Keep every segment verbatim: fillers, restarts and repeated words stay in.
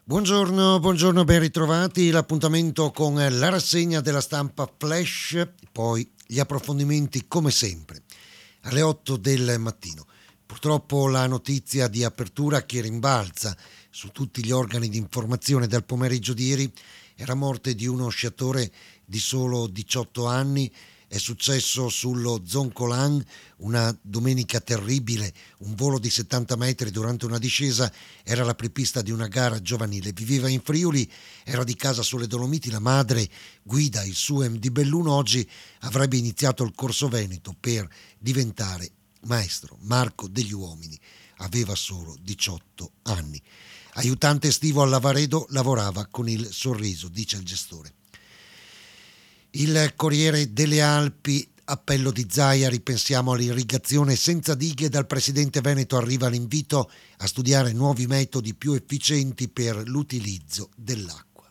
Buongiorno, buongiorno, ben ritrovati. L'appuntamento con la rassegna della stampa flash, poi gli approfondimenti come sempre alle otto del mattino. Purtroppo la notizia di apertura che rimbalza su tutti gli organi di informazione dal pomeriggio di ieri è la morte di uno sciatore di solo diciotto anni. È successo sullo Zoncolan, una domenica terribile, un volo di settanta metri durante una discesa, era la prepista di una gara giovanile, viveva in Friuli, era di casa sulle Dolomiti, la madre guida il SUEM di Belluno, oggi avrebbe iniziato il corso Veneto per diventare maestro. Marco degli Uomini aveva solo diciotto anni. Aiutante estivo a Lavaredo, lavorava con il sorriso, dice il gestore. Il Corriere delle Alpi, appello di Zaia, ripensiamo all'irrigazione senza dighe, dal presidente veneto arriva l'invito a studiare nuovi metodi più efficienti per l'utilizzo dell'acqua.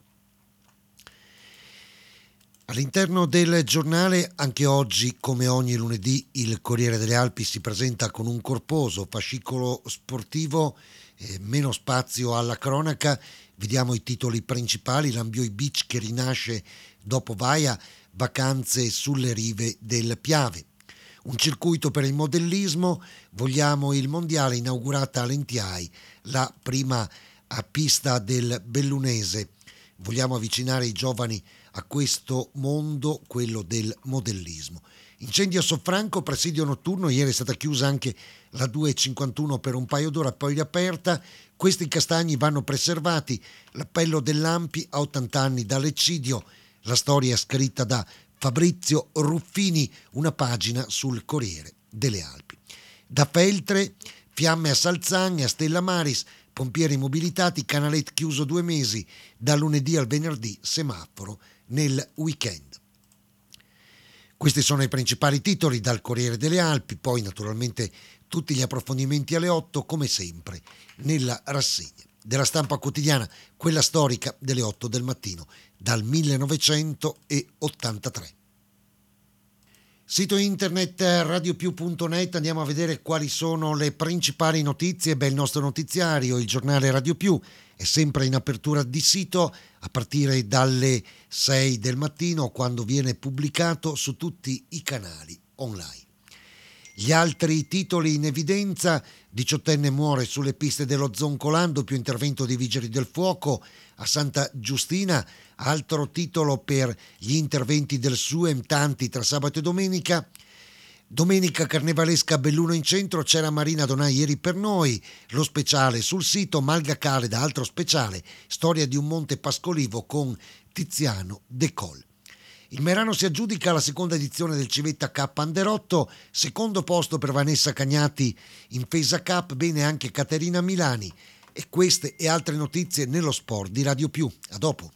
All'interno del giornale, anche oggi, come ogni lunedì, il Corriere delle Alpi si presenta con un corposo fascicolo sportivo, eh, meno spazio alla cronaca. Vediamo i titoli principali: l'Ambioi Beach che rinasce dopo Vaia, vacanze sulle rive del Piave. Un circuito per il modellismo, vogliamo il mondiale, inaugurata a Lentiai, la prima a pista del bellunese. Vogliamo avvicinare i giovani a questo mondo, quello del modellismo. Incendio a Soffranco, presidio notturno, ieri è stata chiusa anche la due e cinquantuno per un paio d'ora, poi riaperta. Questi castagni vanno preservati. L'appello dell'Ampi a ottanta anni dall'eccidio, la storia scritta da Fabrizio Ruffini, una pagina sul Corriere delle Alpi. Da Feltre, fiamme a Salzan e a Stella Maris, pompieri mobilitati, Canalet chiuso due mesi, da lunedì al venerdì, semaforo nel weekend. Questi sono i principali titoli dal Corriere delle Alpi, poi naturalmente tutti gli approfondimenti alle otto, come sempre, nella rassegna della stampa quotidiana, quella storica delle otto del mattino, dal millenovecentottantatré. Sito internet radiopiù punto net, andiamo a vedere quali sono le principali notizie. Beh, il nostro notiziario, il giornale Radio Più, è sempre in apertura di sito a partire dalle sei del mattino, quando viene pubblicato su tutti i canali online. Gli altri titoli in evidenza: diciottenne muore sulle piste dello Zoncolan, doppio intervento di vigili del fuoco a Santa Giustina. Altro titolo per gli interventi del SUEM, tanti tra sabato e domenica. Domenica carnevalesca a Belluno in centro, c'era Marina Donai ieri per noi. Lo speciale sul sito, Malga Caleda, altro speciale, storia di un monte pascolivo con Tiziano De Col. Il Merano si aggiudica la seconda edizione del Civetta Cup Under otto, secondo posto per Vanessa Cagnati in Fesa Cup, bene anche Caterina Milani. E queste e altre notizie nello sport di Radio Più. A dopo.